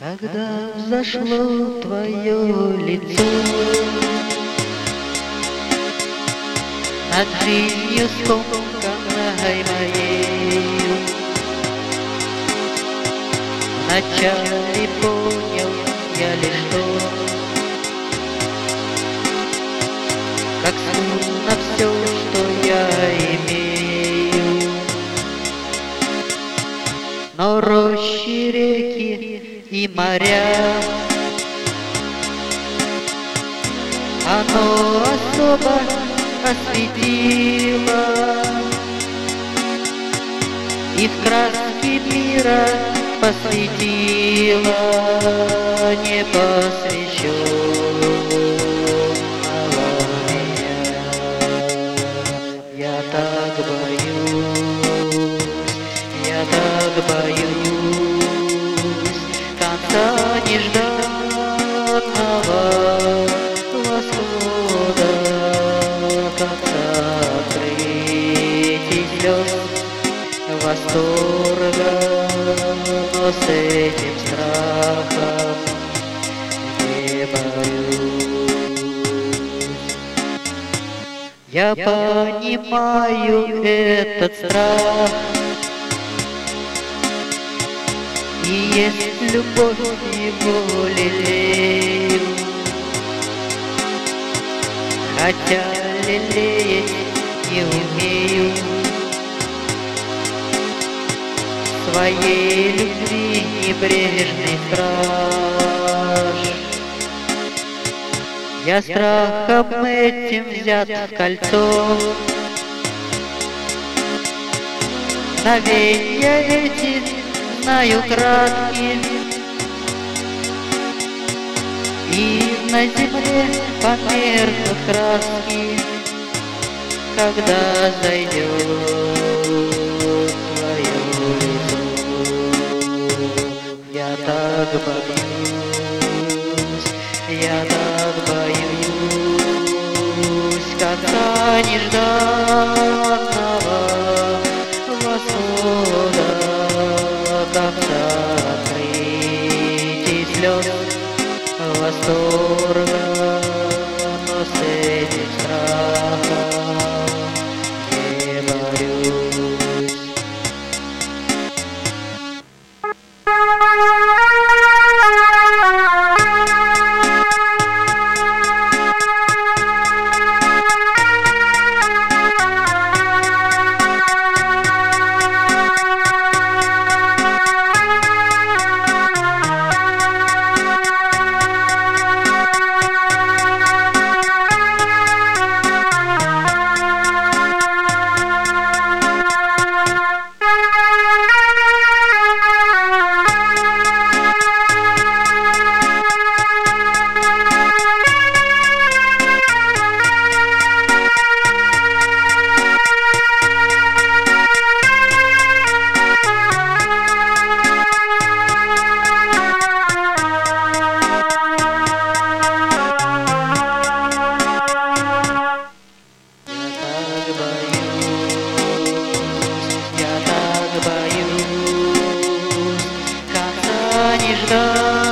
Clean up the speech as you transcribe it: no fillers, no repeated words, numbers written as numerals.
Когда взошло твое лицо над жизнью скомканной моею, вначале понял я лишь то, как скудно все, что я имею. Но рощи, реки и моря оно особо осветило, и в краски мира посвятила непосвященного меня. Я так боюсь, я так боюсь конца нежданного восхода, конца открытий слез, восторга, но с этим страхом не борюсь. Я понимаю этот страх, и есть любовь, его лелею, хотя лелеять не умею. Своей любви небрежный страж, я страхом этим взят в кольцо. Мгновенья эти знаю краткие, и на земле померкнут краски, когда зайдет твое лицо. Я так боюсь, я так боюсь конца нежданного восхода, конца открытий слез, восторга, но с этим страхом не борюсь. Я так боюсь конца нежданного